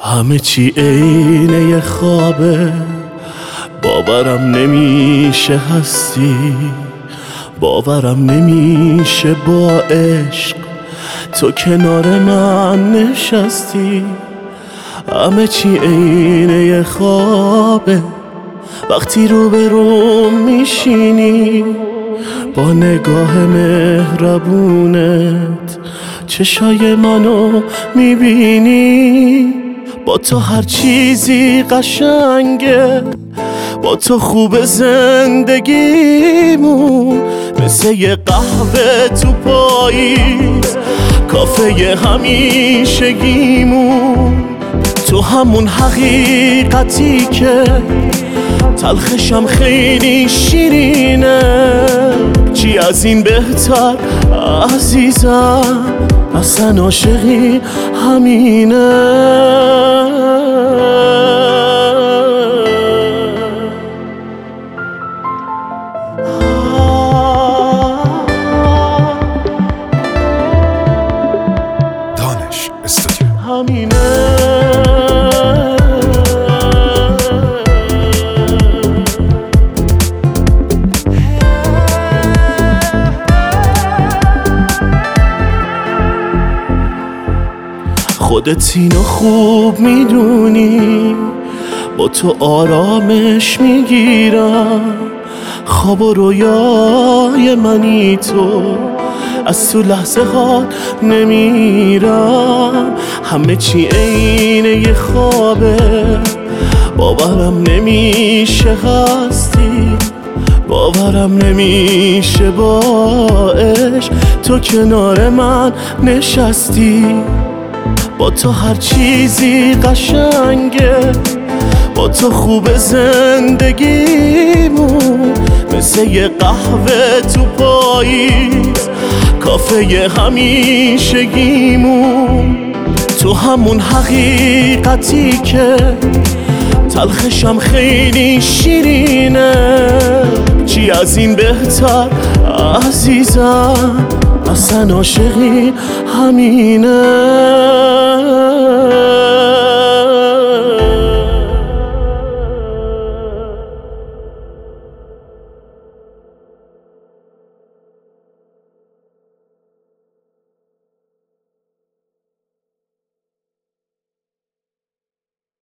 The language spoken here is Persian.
همه چی عینه یه خوابه، باورم نمیشه هستی، باورم نمیشه با عشق تو کنار من نشستی. همه چی عینه یه خوابه، وقتی روبروم میشینی با نگاه مهربونت چشای منو میبینی. با تو هر چیزی قشنگه، با تو خوب زندگیمون، مثل یه قهوه تو پاییز، کافه همیشگیمون. تو همون حقیقتی که تلخشم خیلی شیرینه، چی از این بهتر عزیزم، اصلا عاشقی همینه. دانش استودیو همینه. خودت اینو خوب میدونی، با تو آرامش میگیرم، خواب و رویای منی تو، از تو لحظه ها نمیرم. همه چی عینه یه خوابه، باورم نمیشه هستی، باورم نمیشه با عشق تو کنار من نشستی. با تو هر چیزی قشنگه، با تو خوب زندگیمون، مثل یه قهوه تو پاییز، کافه همیشگیمون. تو همون حقیقتی که تلخشم خیلی شیرینه، چی از این بهتر عزیزم، اصلا عاشقی همینه.